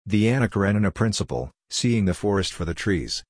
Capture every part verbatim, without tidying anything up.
The Anna Karenina Principle, Seeing the Forest for the Trees.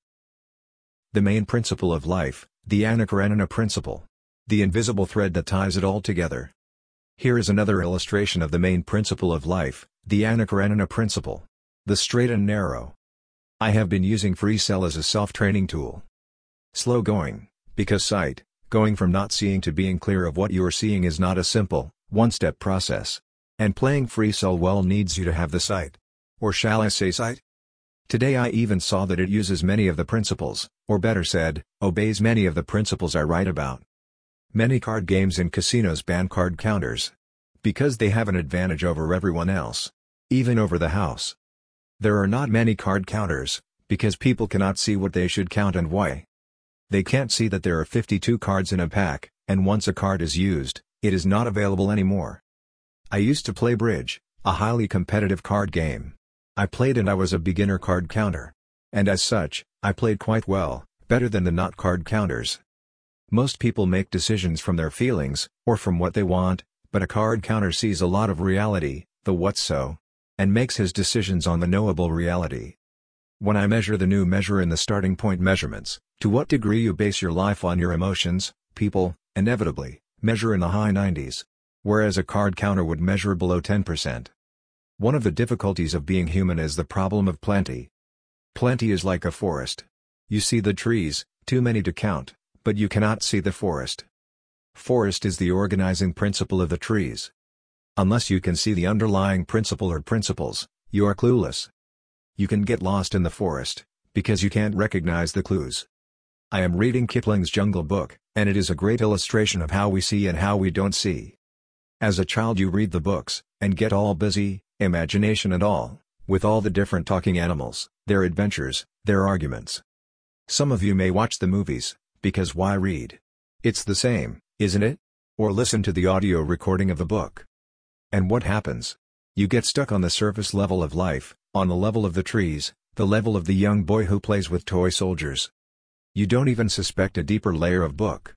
The main principle of life, the Anna Karenina Principle. The invisible thread that ties it all together. Here is another illustration of the main principle of life, the Anna Karenina Principle. The straight and narrow. I have been using FreeCell as a self-training tool. Slow going, because sight, going from not seeing to being clear of what you are seeing is not a simple, one-step process. And playing FreeCell well needs you to have the sight. Or shall I say sight? Today I even saw that it uses many of the principles, or better said, obeys many of the principles I write about. Many card games and casinos ban card counters. Because they have an advantage over everyone else. Even over the house. There are not many card counters, because people cannot see what they should count and why. They can't see that there are fifty-two cards in a pack, and once a card is used, it is not available anymore. I used to play bridge, a highly competitive card game. I played and I was a beginner card counter. And as such, I played quite well, better than the not card counters. Most people make decisions from their feelings, or from what they want, but a card counter sees a lot of reality, the what's so, and makes his decisions on the knowable reality. When I measure the new measure in the starting point measurements, to what degree you base your life on your emotions, people, inevitably, measure in the high nineties. Whereas a card counter would measure below ten percent. One of the difficulties of being human is the problem of plenty. Plenty is like a forest. You see the trees, too many to count, but you cannot see the forest. Forest is the organizing principle of the trees. Unless you can see the underlying principle or principles, you are clueless. You can get lost in the forest, because you can't recognize the clues. I am reading Kipling's Jungle Book, and it is a great illustration of how we see and how we don't see. As a child you read the books, and get all busy, imagination and all, with all the different talking animals, their adventures, their arguments. Some of you may watch the movies, because why read? It's the same, isn't it? Or listen to the audio recording of the book. And what happens? You get stuck on the surface level of life, on the level of the trees, the level of the young boy who plays with toy soldiers. You don't even suspect a deeper layer of book.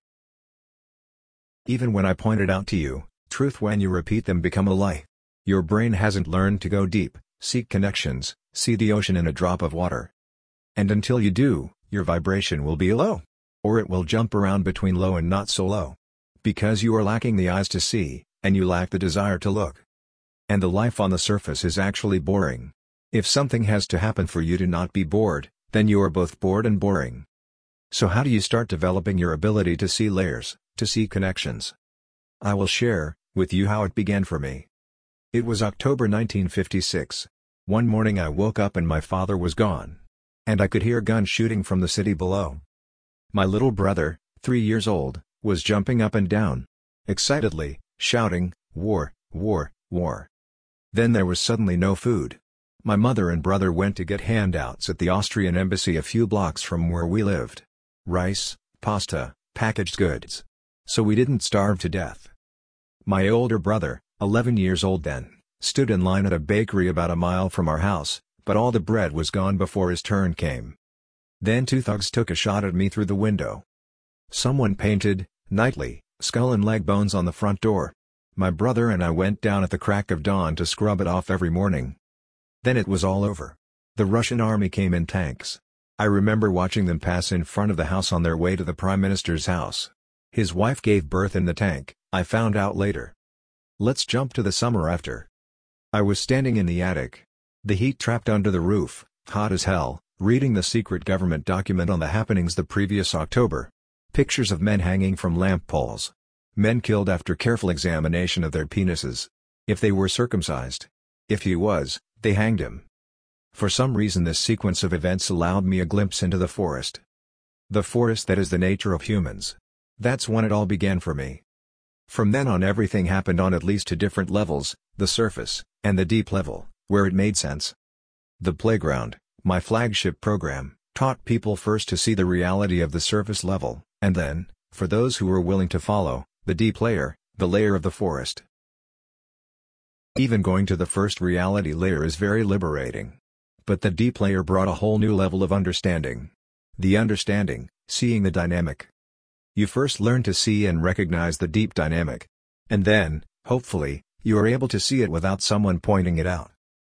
Even when I pointed out to you, truth when you repeat them become a lie. Your brain hasn't learned to go deep, seek connections, see the ocean in a drop of water. And until you do, your vibration will be low. Or it will jump around between low and not so low. Because you are lacking the eyes to see, and you lack the desire to look. And the life on the surface is actually boring. If something has to happen for you to not be bored, then you are both bored and boring. So how do you start developing your ability to see layers, to see connections? I will share with you how it began for me. It was October nineteen fifty-six. One morning I woke up and my father was gone. And I could hear guns shooting from the city below. My little brother, three years old, was jumping up and down, excitedly, shouting, "War, war, war." Then there was suddenly no food. My mother and brother went to get handouts at the Austrian embassy a few blocks from where we lived. Rice, pasta, packaged goods. So we didn't starve to death. My older brother, eleven years old then, stood in line at a bakery about a mile from our house, but all the bread was gone before his turn came. Then two thugs took a shot at me through the window. Someone painted, "Knightley, skull and leg bones" on the front door. My brother and I went down at the crack of dawn to scrub it off every morning. Then it was all over. The Russian army came in tanks. I remember watching them pass in front of the house on their way to the Prime Minister's house. His wife gave birth in the tank, I found out later. Let's jump to the summer after. I was standing in the attic. The heat trapped under the roof, hot as hell, reading the secret government document on the happenings the previous October. Pictures of men hanging from lamp poles. Men killed after careful examination of their penises. If they were circumcised. If he was, they hanged him. For some reason this sequence of events allowed me a glimpse into the forest. The forest that is the nature of humans. That's when it all began for me. From then on everything happened on at least two different levels, the surface, and the deep level, where it made sense. The Playground, my flagship program, taught people first to see the reality of the surface level, and then, for those who were willing to follow, the deep layer, the layer of the forest. Even going to the first reality layer is very liberating. But the deep layer brought a whole new level of understanding. The understanding, seeing the dynamic. You first learn to see and recognize the deep dynamic. And then, hopefully, you are able to see it without someone pointing it out.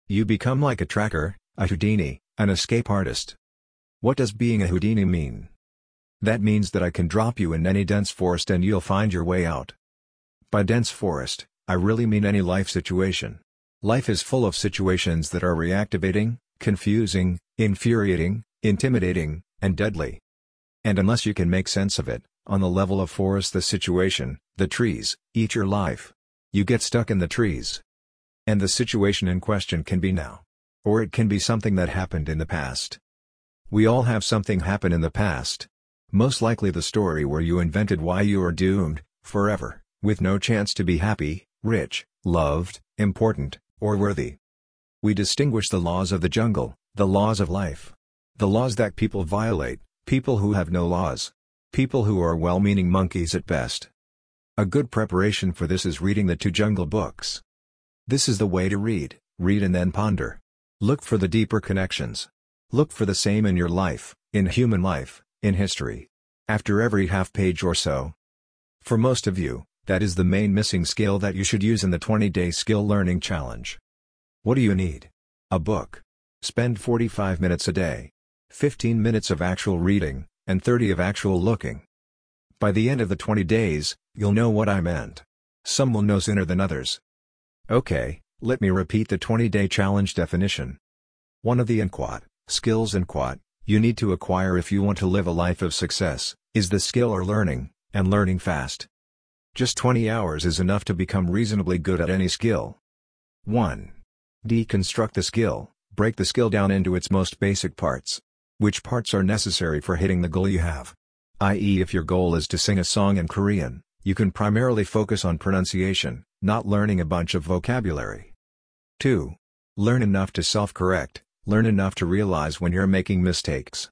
You become like a tracker, a Houdini, an escape artist. What does being a Houdini mean? That means that I can drop you in any dense forest and you'll find your way out. By dense forest, I really mean any life situation. Life is full of situations that are reactivating, confusing, infuriating, intimidating, and deadly. And unless you can make sense of it, on the level of forest, the situation, the trees, eat your life. You get stuck in the trees. And the situation in question can be now. Or it can be something that happened in the past. We all have something happen in the past. Most likely the story where you invented why you are doomed, forever, with no chance to be happy, rich, loved, important, or worthy. We distinguish the laws of the jungle, the laws of life. The laws that people violate, people who have no laws. People who are well-meaning monkeys at best. A good preparation for this is reading the two Jungle Books. This is the way to read, read and then ponder. Look for the deeper connections. Look for the same in your life, in human life, in history. After every half page or so. For most of you, that is the main missing skill that you should use in the twenty-day skill learning challenge. What do you need? A book. Spend forty-five minutes a day. fifteen minutes of actual reading, and thirty of actual looking. By the end of the twenty days, you'll know what I meant. Some will know sooner than others. Okay, let me repeat the twenty-day challenge definition. One of the N Q U A T, skills N Q U A T, you need to acquire if you want to live a life of success, is the skill or learning, and learning fast. Just twenty hours is enough to become reasonably good at any skill. one. Deconstruct the skill, break the skill down into its most basic parts. Which parts are necessary for hitting the goal you have? that is, if your goal is to sing a song in Korean, you can primarily focus on pronunciation, not learning a bunch of vocabulary. two. Learn enough to self-correct, learn enough to realize when you're making mistakes.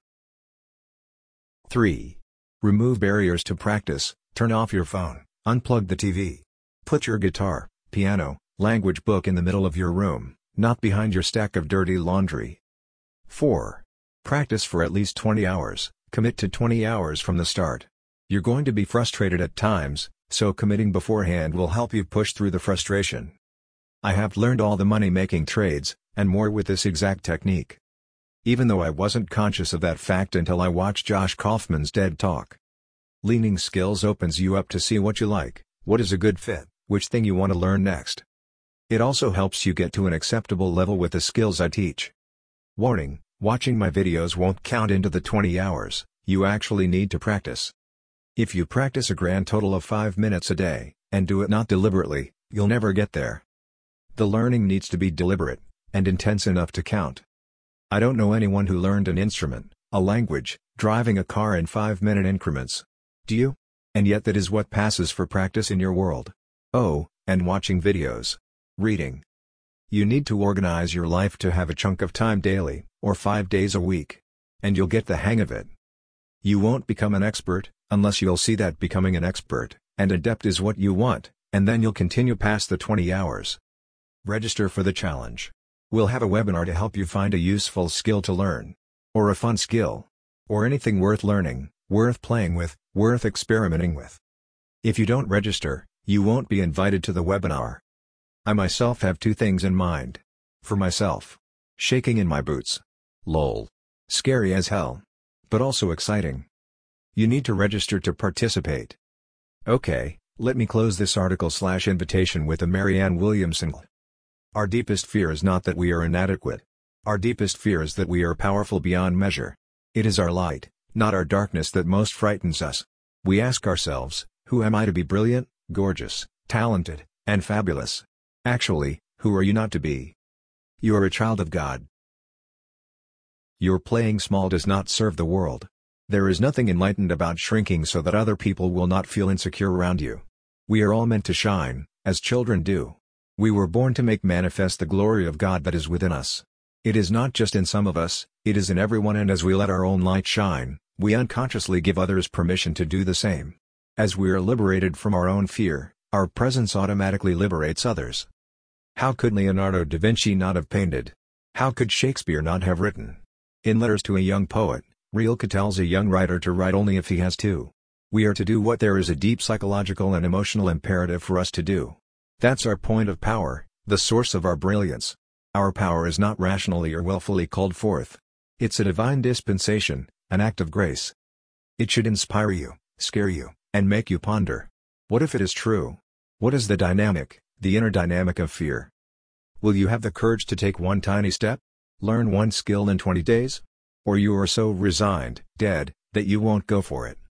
three. Remove barriers to practice, turn off your phone, unplug the T V. Put your guitar, piano, language book in the middle of your room, not behind your stack of dirty laundry. four. Practice for at least twenty hours, commit to twenty hours from the start. You're going to be frustrated at times, so committing beforehand will help you push through the frustration. I have learned all the money-making trades, and more with this exact technique. Even though I wasn't conscious of that fact until I watched Josh Kaufman's TED Talk. Learning skills opens you up to see what you like, what is a good fit, which thing you want to learn next. It also helps you get to an acceptable level with the skills I teach. Warning. Watching my videos won't count into the twenty hours, you actually need to practice. If you practice a grand total of five minutes a day, and do it not deliberately, you'll never get there. The learning needs to be deliberate, and intense enough to count. I don't know anyone who learned an instrument, a language, driving a car in five-minute increments. Do you? And yet that is what passes for practice in your world. Oh, and watching videos. Reading. You need to organize your life to have a chunk of time daily, or five days a week. And you'll get the hang of it. You won't become an expert, unless you'll see that becoming an expert, and adept is what you want, and then you'll continue past the twenty hours. Register for the challenge. We'll have a webinar to help you find a useful skill to learn. Or a fun skill. Or anything worth learning, worth playing with, worth experimenting with. If you don't register, you won't be invited to the webinar. I myself have two things in mind. For myself. Shaking in my boots. Lol. Scary as hell. But also exciting. You need to register to participate. Okay, let me close this article slash invitation with a Marianne Williamson. Our deepest fear is not that we are inadequate. Our deepest fear is that we are powerful beyond measure. It is our light, not our darkness, that most frightens us. We ask ourselves, who am I to be brilliant, gorgeous, talented, and fabulous? Actually, who are you not to be? You are a child of God. Your playing small does not serve the world. There is nothing enlightened about shrinking so that other people will not feel insecure around you. We are all meant to shine, as children do. We were born to make manifest the glory of God that is within us. It is not just in some of us, it is in everyone, and as we let our own light shine, we unconsciously give others permission to do the same. As we are liberated from our own fear, our presence automatically liberates others. How could Leonardo da Vinci not have painted? How could Shakespeare not have written? In Letters to a Young Poet, Rilke tells a young writer to write only if he has to. We are to do what there is a deep psychological and emotional imperative for us to do. That's our point of power, the source of our brilliance. Our power is not rationally or willfully called forth. It's a divine dispensation, an act of grace. It should inspire you, scare you, and make you ponder. What if it is true? What is the dynamic, the inner dynamic of fear? Will you have the courage to take one tiny step? Learn one skill in twenty days? Or you are so resigned, dead, that you won't go for it?